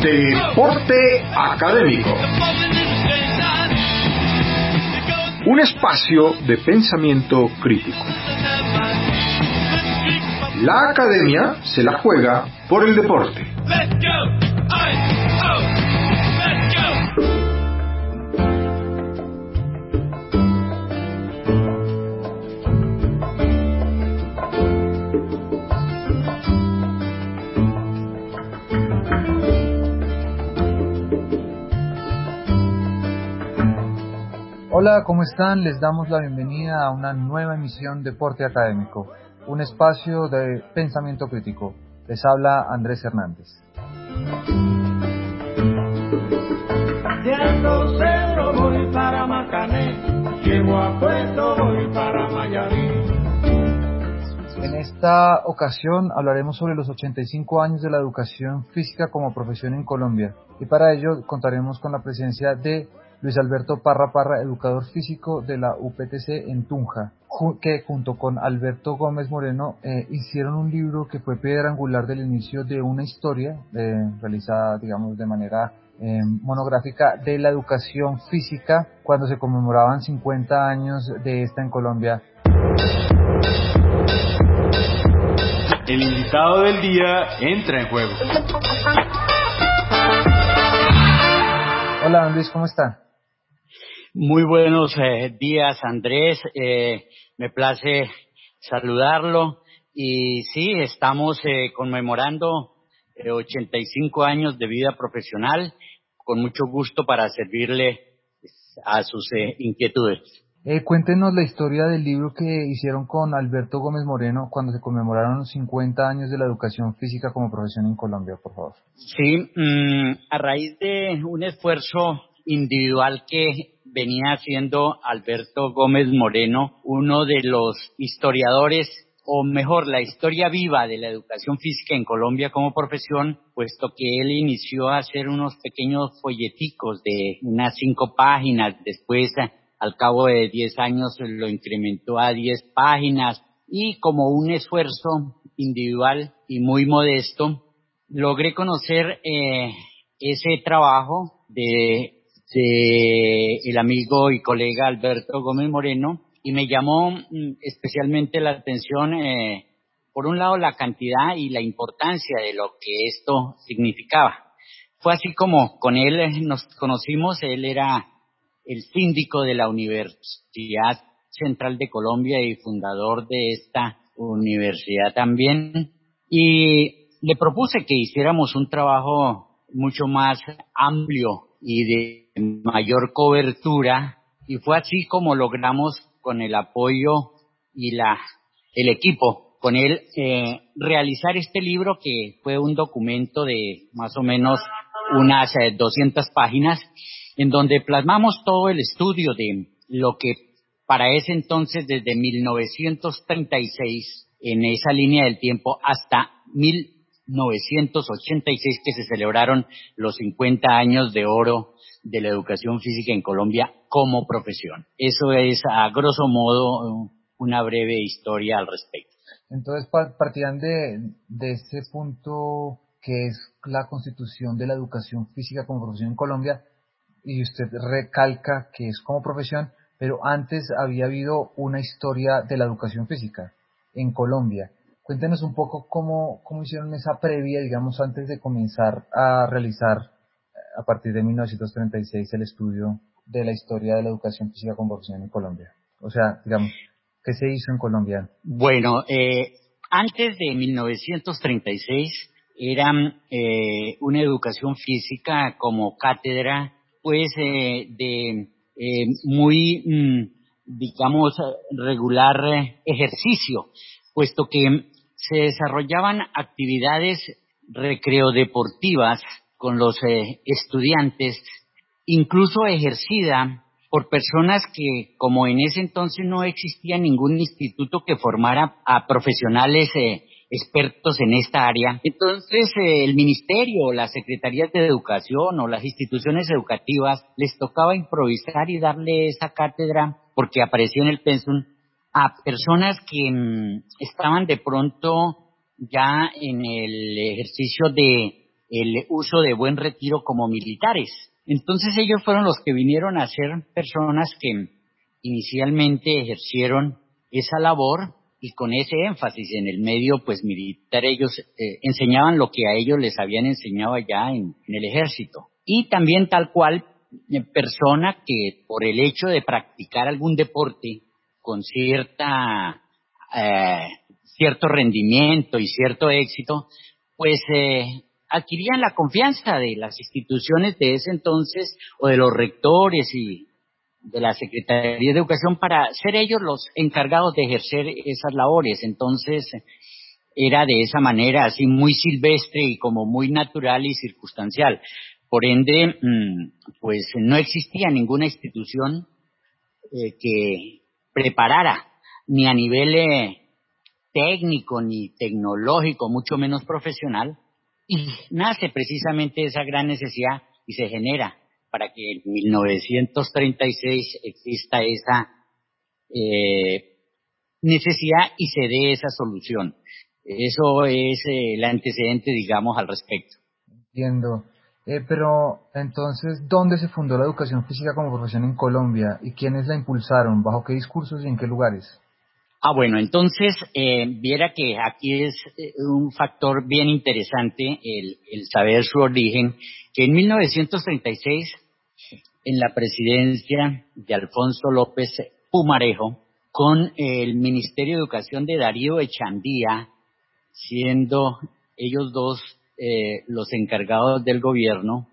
Deporte Académico. Un espacio de pensamiento crítico. La academia se la juega por el deporte. Hola, ¿cómo están? Les damos la bienvenida a una nueva emisión de Deporte Académico, un espacio de pensamiento crítico. Les habla Andrés Hernández. De Alto Cerro voy para Macané, llego a Puerto voy para Mayarí. En esta ocasión hablaremos sobre los 85 años de la educación física como profesión en Colombia, y para ello contaremos con la presencia de Luis Alberto Parra Parra, educador físico de la UPTC en Tunja, que junto con Alberto Gómez Moreno hicieron un libro que fue piedra angular del inicio de una historia realizada, digamos, de manera monográfica de la educación física cuando se conmemoraban 50 años de esta en Colombia. El invitado del día entra en juego. Hola, Luis, ¿cómo está? Muy buenos días, Andrés. Me place saludarlo. Y sí, estamos conmemorando 85 años de vida profesional, con mucho gusto para servirle a sus inquietudes. Cuéntenos la historia del libro que hicieron con Alberto Gómez Moreno cuando se conmemoraron los 50 años de la educación física como profesión en Colombia, por favor. Sí, a raíz de un esfuerzo individual que venía haciendo Alberto Gómez Moreno, uno de los historiadores, o mejor, la historia viva de la educación física en Colombia como profesión, puesto que él inició a hacer unos pequeños folleticos de unas 5 páginas, después al cabo de 10 años lo incrementó a 10 páginas, y como un esfuerzo individual y muy modesto, logré conocer ese trabajo de el amigo y colega Alberto Gómez Moreno, y me llamó especialmente la atención, por un lado, la cantidad y la importancia de lo que esto significaba. Fue así como con él nos conocimos. Él era el síndico de la Universidad Central de Colombia y fundador de esta universidad también, y le propuse que hiciéramos un trabajo mucho más amplio y de mayor cobertura, y fue así como logramos, con el apoyo y el equipo con él, realizar este libro, que fue un documento de más o menos unas 200 páginas, en donde plasmamos todo el estudio de lo que para ese entonces, desde 1936, en esa línea del tiempo, hasta 1986, que se celebraron los 50 años de oro de la educación física en Colombia como profesión. Eso es, a grosso modo, una breve historia al respecto. Entonces partirán de ese punto que es la constitución de la educación física como profesión en Colombia, y usted recalca que es como profesión, pero antes había habido una historia de la educación física en Colombia. Cuéntenos un poco cómo hicieron esa previa, digamos, antes de comenzar a realizar, a partir de 1936, el estudio de la historia de la educación física como profesión en Colombia. O sea, digamos, ¿qué se hizo en Colombia? Bueno, antes de 1936 era una educación física como cátedra, pues de muy, digamos, regular ejercicio, puesto que se desarrollaban actividades recreodeportivas con los estudiantes, incluso ejercida por personas que, como en ese entonces no existía ningún instituto que formara a profesionales expertos en esta área, entonces el ministerio, las secretarías de educación o las instituciones educativas les tocaba improvisar y darle esa cátedra, porque aparecía en el pensum, a personas que estaban de pronto ya en el ejercicio de el uso de buen retiro como militares. Entonces ellos fueron los que vinieron a ser personas que inicialmente ejercieron esa labor y con ese énfasis en el medio pues militar. Ellos enseñaban lo que a ellos les habían enseñado allá en el ejército. Y también tal cual persona que por el hecho de practicar algún deporte con cierto rendimiento y cierto éxito, pues adquirían la confianza de las instituciones de ese entonces o de los rectores y de la Secretaría de Educación para ser ellos los encargados de ejercer esas labores. Entonces era de esa manera, así muy silvestre y como muy natural y circunstancial. Por ende, pues no existía ninguna institución que preparara ni a nivel técnico ni tecnológico, mucho menos profesional, y nace precisamente esa gran necesidad y se genera para que en 1936 exista esa necesidad y se dé esa solución. Eso es el antecedente, digamos, al respecto. Entiendo. Pero entonces, ¿dónde se fundó la educación física como profesión en Colombia? ¿Y quiénes la impulsaron? ¿Bajo qué discursos y en qué lugares? Bueno, entonces, viera que aquí es un factor bien interesante el saber su origen, que en 1936, en la presidencia de Alfonso López Pumarejo, con el Ministerio de Educación de Darío Echandía, siendo ellos dos los encargados del gobierno,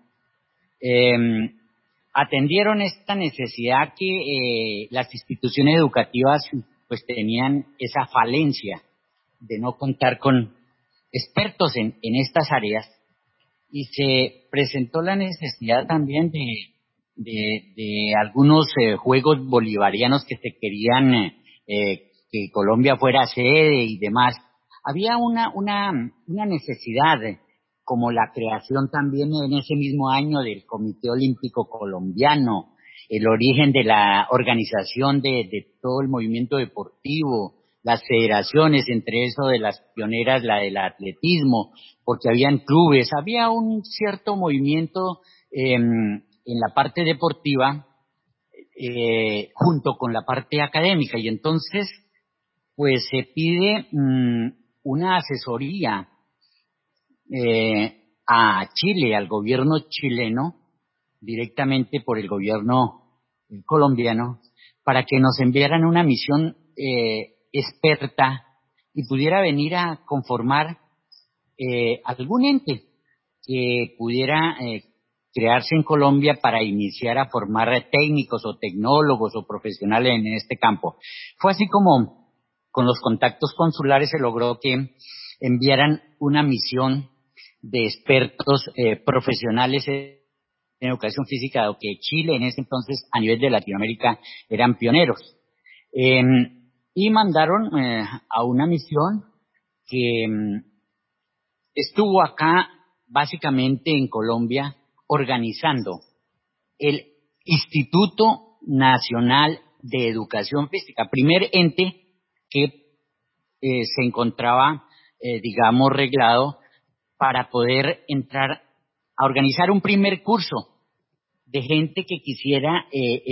atendieron esta necesidad que las instituciones educativas pues tenían esa falencia de no contar con expertos en estas áreas, y se presentó la necesidad también de algunos juegos bolivarianos que se querían que Colombia fuera sede y demás. Había una necesidad, como la creación también en ese mismo año del Comité Olímpico Colombiano, el origen de la organización de todo el movimiento deportivo, las federaciones, entre eso de las pioneras, la del atletismo, porque habían clubes, había un cierto movimiento en la parte deportiva junto con la parte académica, y entonces pues se pide una asesoría a Chile, al gobierno chileno, directamente por el gobierno colombiano, para que nos enviaran una misión experta y pudiera venir a conformar algún ente que pudiera crearse en Colombia para iniciar a formar técnicos o tecnólogos o profesionales en este campo. Fue así como con los contactos consulares se logró que enviaran una misión de expertos profesionales en educación física, dado que Chile en ese entonces a nivel de Latinoamérica eran pioneros. Y mandaron a una misión que estuvo acá básicamente en Colombia organizando el Instituto Nacional de Educación Física, primer ente que se encontraba, digamos, reglado para poder entrar a organizar un primer curso de gente que quisiera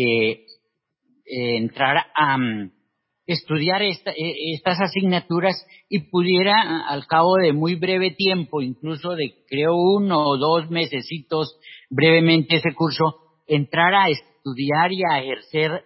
entrar a estudiar estas asignaturas y pudiera al cabo de muy breve tiempo, incluso de creo 1 o 2 mesecitos brevemente ese curso, entrar a estudiar y a ejercer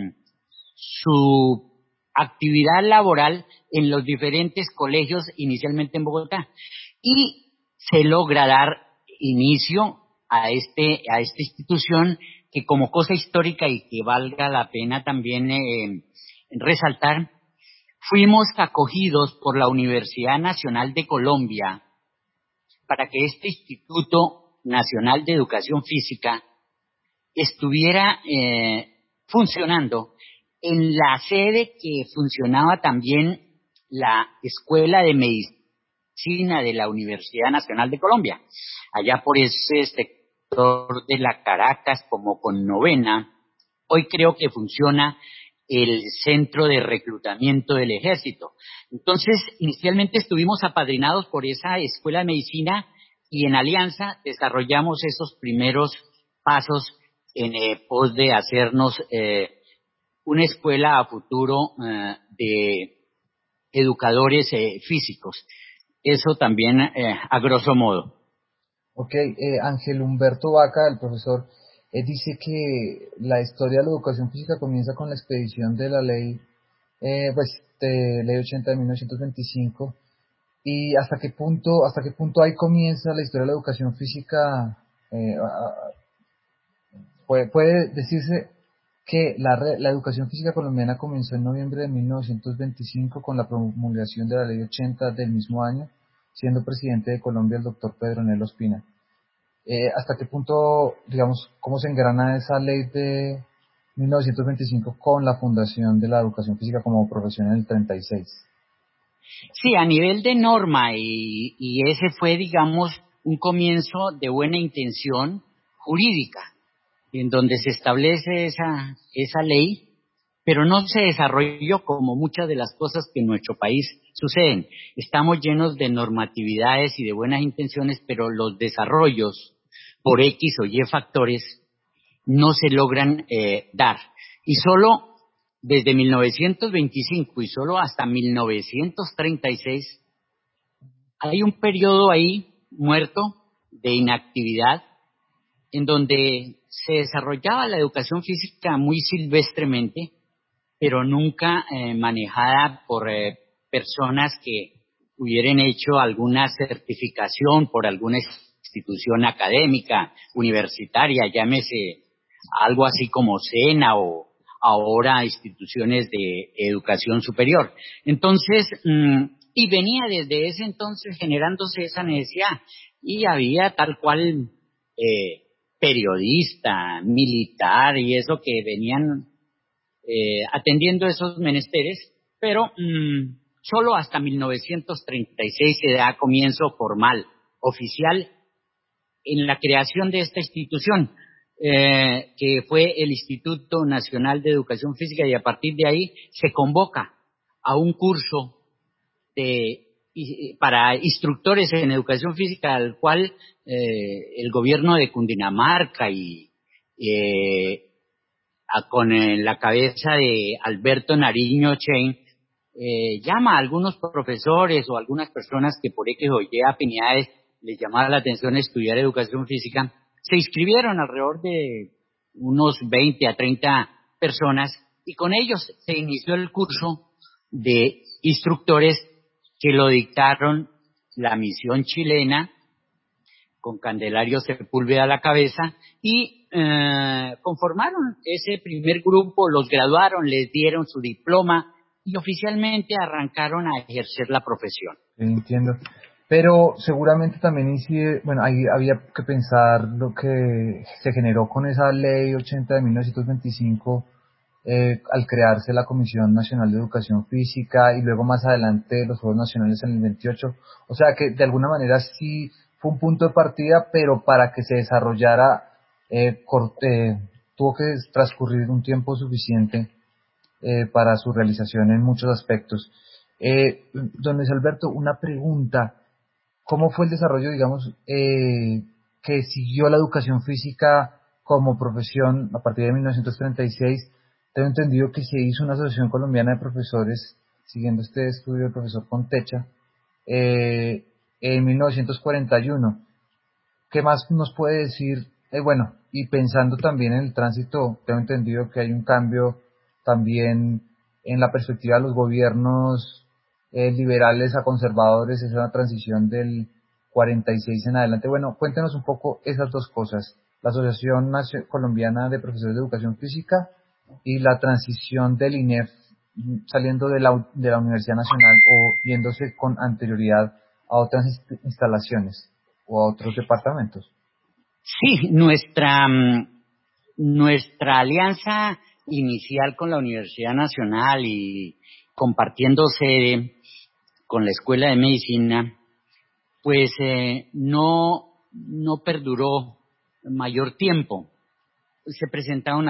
su actividad laboral en los diferentes colegios, inicialmente en Bogotá, y se logra dar inicio a esta institución que, como cosa histórica y que valga la pena también resaltar, fuimos acogidos por la Universidad Nacional de Colombia para que este Instituto Nacional de Educación Física estuviera funcionando en la sede que funcionaba también la Escuela de Medicina de la Universidad Nacional de Colombia, allá por ese sector de la Caracas, como con Novena. Hoy creo que funciona el centro de reclutamiento del ejército. Entonces, inicialmente estuvimos apadrinados por esa Escuela de Medicina, y en alianza desarrollamos esos primeros pasos en pos de hacernos una escuela a futuro de educadores físicos. Eso también a grosso modo. Ok, Ángel Humberto Vaca, el profesor, dice que la historia de la educación física comienza con la expedición de la ley, de ley 80 de 1925. ¿Y hasta qué punto ahí comienza la historia de la educación física? Puede decirse que la educación física colombiana comenzó en noviembre de 1925 con la promulgación de la ley 80 del mismo año, siendo presidente de Colombia el doctor Pedro Nel Ospina. ¿Hasta qué punto, digamos, cómo se engrana esa ley de 1925 con la fundación de la educación física como profesión en el 36? Sí, a nivel de norma, y ese fue, digamos, un comienzo de buena intención jurídica, en donde se establece esa ley, pero no se desarrolló como muchas de las cosas que en nuestro país suceden. Estamos llenos de normatividades y de buenas intenciones, pero los desarrollos, por X o Y factores, no se logran dar. Y solo desde 1925 y solo hasta 1936 hay un periodo ahí muerto de inactividad en donde se desarrollaba la educación física muy silvestremente, pero nunca manejada por personas que hubieran hecho alguna certificación por alguna institución académica, universitaria, llámese algo así como SENA o ahora instituciones de educación superior. Entonces, y venía desde ese entonces generándose esa necesidad, y había tal cual periodista, militar y eso que venían atendiendo esos menesteres, pero solo hasta 1936 se da comienzo formal, oficial, en la creación de esta institución, que fue el Instituto Nacional de Educación Física, y a partir de ahí se convoca a un curso para instructores en educación física, al cual el gobierno de Cundinamarca y con la cabeza de Alberto Nariño Chain, llama a algunos profesores o algunas personas que por X o Y afinidades les llamaba la atención estudiar educación física. Se inscribieron alrededor de unos 20 a 30 personas, y con ellos se inició el curso de instructores que lo dictaron la misión chilena, con Candelario Sepúlveda a la cabeza, y conformaron ese primer grupo, los graduaron, les dieron su diploma y oficialmente arrancaron a ejercer la profesión. Entiendo. Pero seguramente también incide, bueno, ahí había que pensar lo que se generó con esa ley 80 de 1925, al crearse la Comisión Nacional de Educación Física y luego más adelante los Juegos Nacionales en el 28. O sea que de alguna manera sí fue un punto de partida, pero para que se desarrollara tuvo que transcurrir un tiempo suficiente para su realización en muchos aspectos. Don Luis Alberto, una pregunta. ¿Cómo fue el desarrollo, digamos, que siguió la educación física como profesión a partir de 1936? Tengo entendido que se hizo una asociación colombiana de profesores, siguiendo este estudio del profesor Contecha, en 1941. ¿Qué más nos puede decir? Bueno, y pensando también en el tránsito, tengo entendido que hay un cambio también en la perspectiva de los gobiernos liberales a conservadores, es una transición del 46 en adelante. Bueno, cuéntenos un poco esas dos cosas, la Asociación Colombiana de Profesores de Educación Física y la transición del INEF saliendo de la Universidad Nacional o yéndose con anterioridad a otras instalaciones o a otros departamentos. Sí, nuestra alianza inicial con la Universidad Nacional y compartiendo sede con la Escuela de Medicina, pues no perduró mayor tiempo. Se presentaron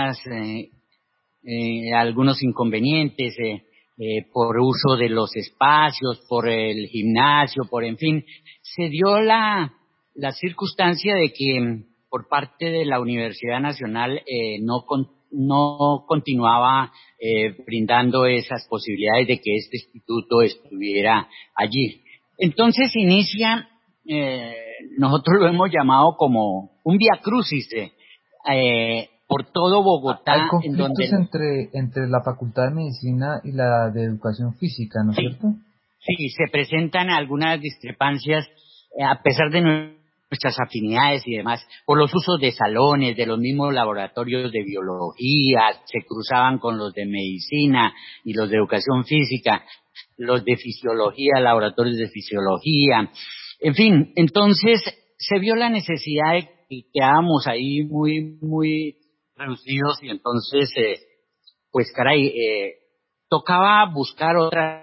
algunos inconvenientes por uso de los espacios, por el gimnasio, en fin, se dio la la circunstancia de que por parte de la Universidad Nacional no continuaba brindando esas posibilidades de que este instituto estuviera allí. Entonces inicia, nosotros lo hemos llamado como un vía crucis por todo Bogotá. Hay conflictos entre la Facultad de Medicina y la de Educación Física, ¿no es cierto? Sí, se presentan algunas discrepancias, a pesar de nuestras afinidades y demás, por los usos de salones, de los mismos laboratorios de biología, se cruzaban con los de medicina y los de educación física, los de fisiología, laboratorios de fisiología, en fin, entonces se vio la necesidad de que quedábamos ahí muy reducidos y entonces, pues caray, tocaba buscar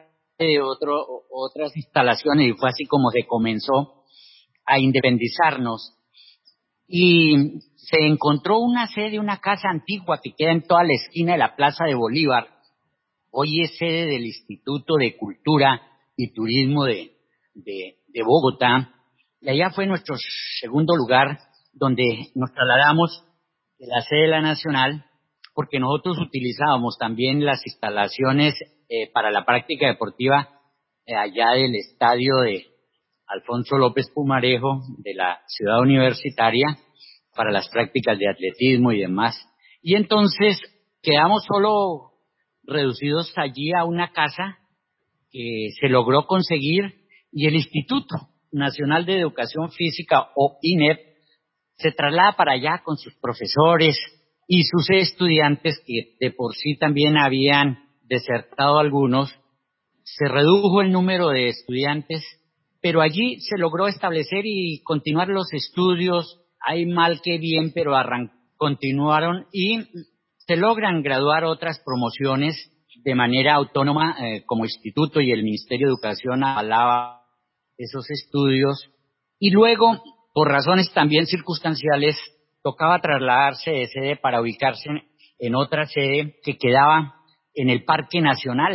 otras instalaciones y fue así como se comenzó a independizarnos y se encontró una sede, una casa antigua que queda en toda la esquina de la Plaza de Bolívar. Hoy es sede del Instituto de Cultura y Turismo de Bogotá, y allá fue nuestro segundo lugar donde nos trasladamos de la sede de la Nacional, porque nosotros utilizábamos también las instalaciones para la práctica deportiva allá del estadio de Alfonso López Pumarejo de la ciudad universitaria para las prácticas de atletismo y demás. Y entonces quedamos solo reducidos allí a una casa que se logró conseguir y el Instituto Nacional de Educación Física o INEP se traslada para allá con sus profesores y sus estudiantes que de por sí también habían desertado algunos. Se redujo el número de estudiantes, pero allí se logró establecer y continuar los estudios. Hay mal que bien, pero continuaron y se logran graduar otras promociones de manera autónoma como instituto y el Ministerio de Educación avalaba esos estudios. Y luego, por razones también circunstanciales, tocaba trasladarse de sede para ubicarse en otra sede que quedaba en el Parque Nacional,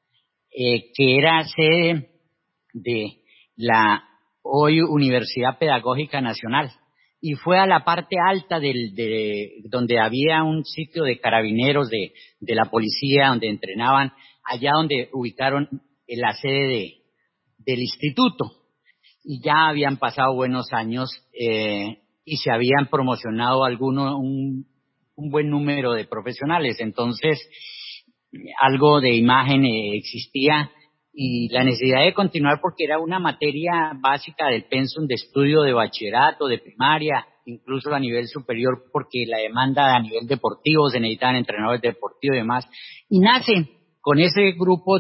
que era sede de la hoy Universidad Pedagógica Nacional. Y fue a la parte alta donde había un sitio de carabineros de la policía, donde entrenaban, allá donde ubicaron la sede del instituto. Y ya habían pasado buenos años y se habían promocionado un buen número de profesionales. Entonces, algo de imagen existía y la necesidad de continuar porque era una materia básica del pensum de estudio de bachillerato, de primaria, incluso a nivel superior porque la demanda a nivel deportivo, se necesitaban entrenadores deportivos y demás. Y nace con ese grupo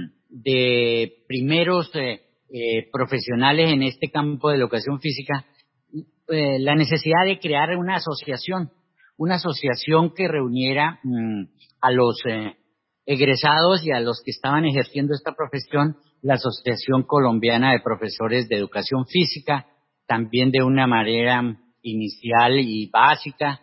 de primeros profesionales en este campo de la educación física, la necesidad de crear una asociación que reuniera a los egresados y a los que estaban ejerciendo esta profesión, la Asociación Colombiana de Profesores de Educación Física, también de una manera inicial y básica,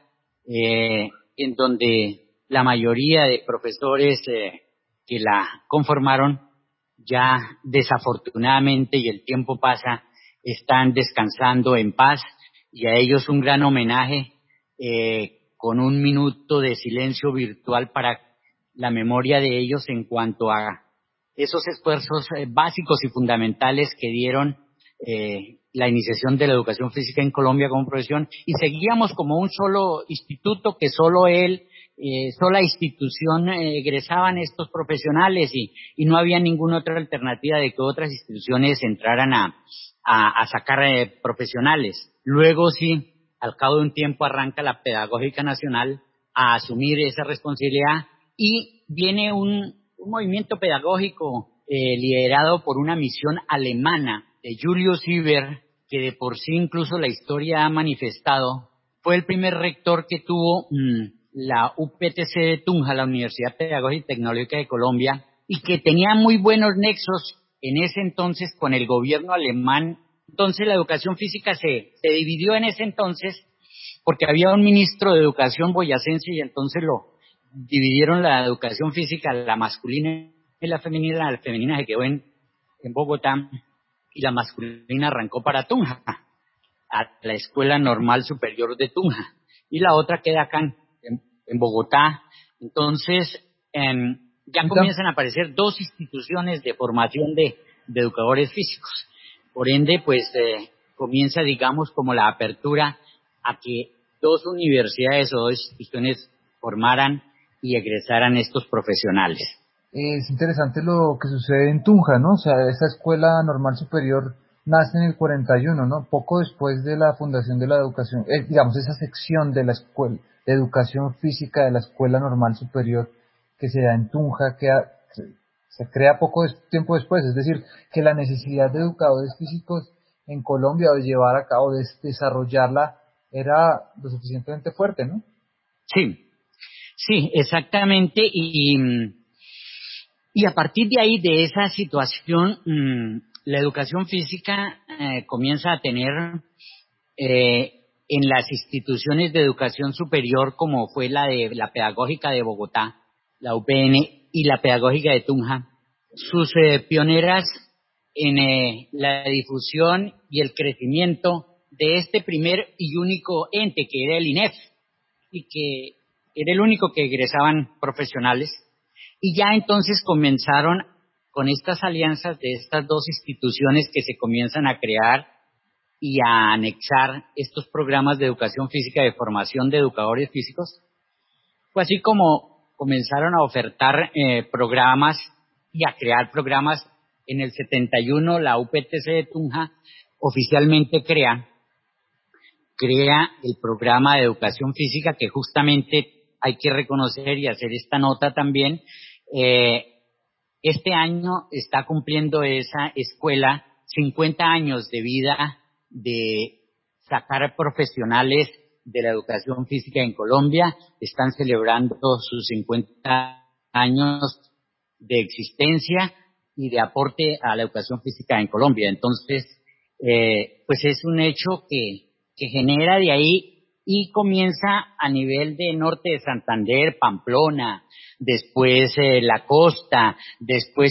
en donde la mayoría de profesores que la conformaron ya desafortunadamente, y el tiempo pasa, están descansando en paz, y a ellos un gran homenaje con un minuto de silencio virtual para la memoria de ellos en cuanto a esos esfuerzos básicos y fundamentales que dieron la iniciación de la educación física en Colombia como profesión, y seguíamos como un solo instituto que sola institución egresaban estos profesionales y no había ninguna otra alternativa de que otras instituciones entraran a sacar profesionales. Luego sí, al cabo de un tiempo arranca la Pedagógica Nacional a asumir esa responsabilidad y viene un movimiento pedagógico liderado por una misión alemana de Julius Iber, que de por sí incluso la historia ha manifestado, fue el primer rector que tuvo la UPTC de Tunja, la Universidad Pedagógica y Tecnológica de Colombia, y que tenía muy buenos nexos en ese entonces con el gobierno alemán. Entonces la educación física se dividió en ese entonces porque había un ministro de educación boyacense y entonces dividieron la educación física, la masculina y la femenina se quedó en Bogotá y la masculina arrancó para Tunja. a la Escuela Normal Superior de Tunja, y la otra queda acá en Bogotá. Entonces, ya comienzan a aparecer dos instituciones de formación de educadores físicos. Por ende, pues comienza, digamos, como la apertura a que dos universidades o dos instituciones formaran y egresaran estos profesionales. Es interesante lo que sucede en Tunja, ¿no? O sea, esa escuela normal superior nace en el 41, ¿no? Poco después de la fundación de la educación, digamos, esa sección de la escuela de educación física de la escuela normal superior que se da en Tunja, se crea tiempo después, es decir, que la necesidad de educadores físicos en Colombia o de llevar a cabo, de desarrollarla, era lo suficientemente fuerte, ¿no? Sí, exactamente, y a partir de ahí, de esa situación, la educación física comienza a tener en las instituciones de educación superior, como fue la Pedagógica de Bogotá, la UPN, y la Pedagógica de Tunja, sus pioneras en la difusión y el crecimiento de este primer y único ente, que era el INEF, y que era el único que egresaban profesionales. Y ya entonces comenzaron con estas alianzas de estas dos instituciones que se comienzan a crear y a anexar estos programas de educación física, de formación de educadores físicos. Fue así como comenzaron a ofertar programas y a crear programas. En el 71 la UPTC de Tunja oficialmente crea el programa de educación física, que justamente hay que reconocer y hacer esta nota también. Este año está cumpliendo esa escuela 50 años de vida, de sacar profesionales de la educación física en Colombia. Están celebrando sus 50 años de existencia y de aporte a la educación física en Colombia. Entonces, pues es un hecho que genera de ahí y comienza a nivel de norte de Santander, Pamplona, después la costa, después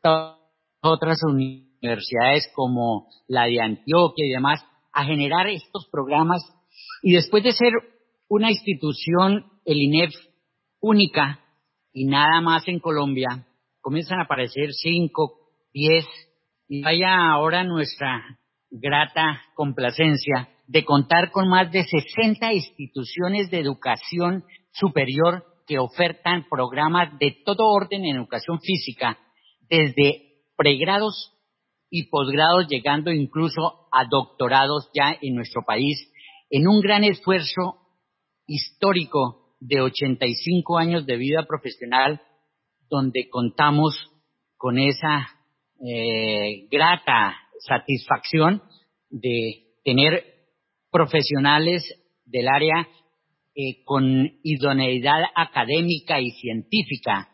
otras universidades como la de Antioquia y demás, a generar estos programas. Y después de ser una institución, el INEF, única y nada más en Colombia, comienzan a aparecer 5, 10, y vaya ahora nuestra grata complacencia de contar con más de 60 instituciones de educación superior que ofertan programas de todo orden en educación física, desde pregrados y posgrados, llegando incluso a doctorados ya en nuestro país, en un gran esfuerzo histórico de 85 años de vida profesional, donde contamos con esa grata satisfacción de tener profesionales del área con idoneidad académica y científica,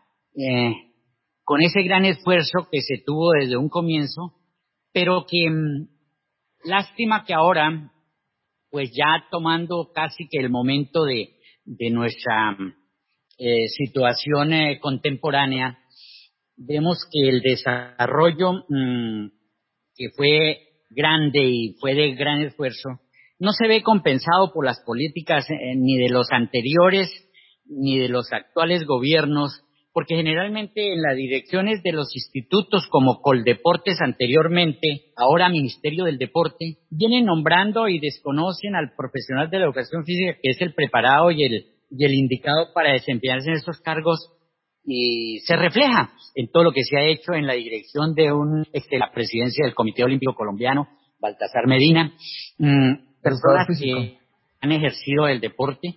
con ese gran esfuerzo que se tuvo desde un comienzo, pero que lástima que ahora, pues ya tomando casi que el momento de nuestra situación contemporánea, vemos que el desarrollo que fue grande y fue de gran esfuerzo, no se ve compensado por las políticas ni de los anteriores ni de los actuales gobiernos, porque generalmente en las direcciones de los institutos como Coldeportes anteriormente, ahora Ministerio del Deporte, vienen nombrando y desconocen al profesional de la educación física, que es el preparado y el indicado para desempeñarse en estos cargos, y se refleja en todo lo que se ha hecho en la dirección de la presidencia del Comité Olímpico Colombiano, Baltasar Medina, personas que han ejercido el deporte,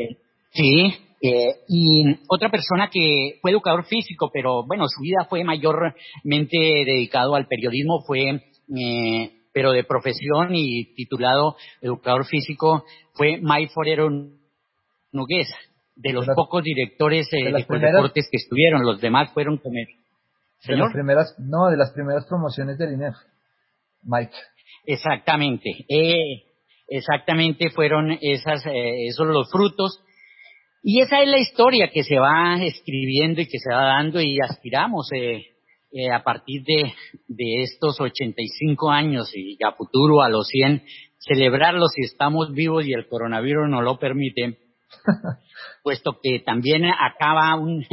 y otra persona que fue educador físico, pero bueno, su vida fue mayormente dedicado al periodismo, pero de profesión y titulado educador físico, fue May Forero Nogués, de los pocos directores de deportes que estuvieron. Los demás fueron como... De las primeras promociones del INEF, Mike. Exactamente, fueron esos los frutos, y esa es la historia que se va escribiendo y que se va dando, y aspiramos a partir de estos 85 años y a futuro a los 100, celebrarlo si estamos vivos y el coronavirus no lo permite, puesto que también acaba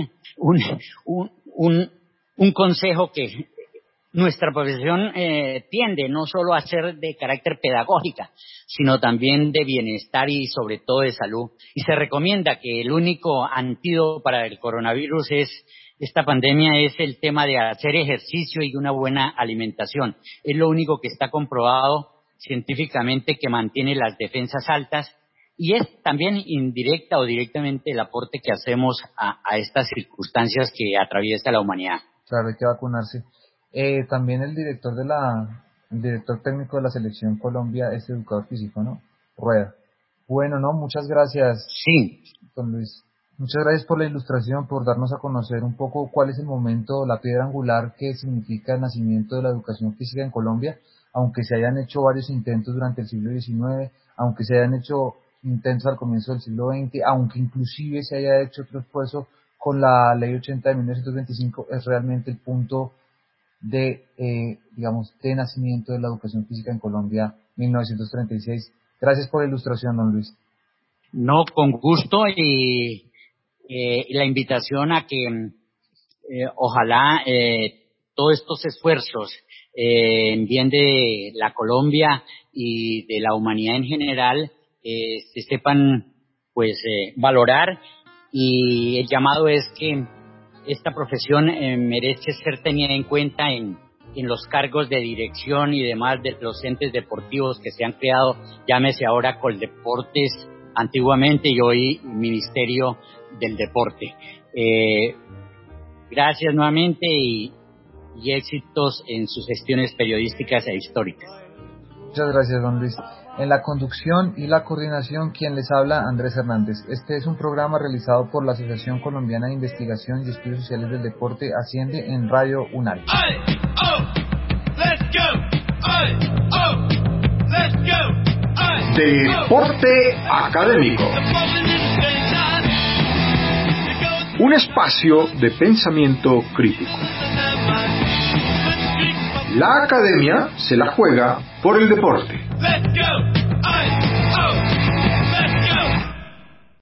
un consejo que nuestra profesión tiende no solo a ser de carácter pedagógica, sino también de bienestar y sobre todo de salud. Y se recomienda que el único antídoto para el coronavirus esta pandemia es el tema de hacer ejercicio y una buena alimentación. Es lo único que está comprobado científicamente que mantiene las defensas altas y es también indirecta o directamente el aporte que hacemos a estas circunstancias que atraviesa la humanidad. Claro, hay que vacunarse. También el director técnico de la Selección Colombia es educador físico, ¿no? Rueda. Bueno, no, muchas gracias. Sí. Don Luis. Muchas gracias por la ilustración, por darnos a conocer un poco cuál es el momento, la piedra angular que significa el nacimiento de la educación física en Colombia, aunque se hayan hecho varios intentos durante el siglo XIX, aunque se hayan hecho intentos al comienzo del siglo XX, aunque inclusive se haya hecho otro esfuerzo con la Ley 80 de 1925, es realmente el punto de nacimiento de la educación física en Colombia, 1936. Gracias por la ilustración, don Luis. No, con gusto y la invitación a que ojalá todos estos esfuerzos en bien de la Colombia y de la humanidad en general se sepan valorar, y el llamado es que esta profesión merece ser tenida en cuenta en los cargos de dirección y demás de los entes deportivos que se han creado, llámese ahora Coldeportes antiguamente y hoy Ministerio del Deporte. Gracias nuevamente y éxitos en sus gestiones periodísticas e históricas. Muchas gracias, don Luis. En la conducción y la coordinación, quien les habla, Andrés Hernández. Este es un programa realizado por la Asociación Colombiana de Investigación y Estudios Sociales del Deporte, Asciende, en Radio UNAL. Deporte Académico. Un espacio de pensamiento crítico. La academia se la juega por el deporte.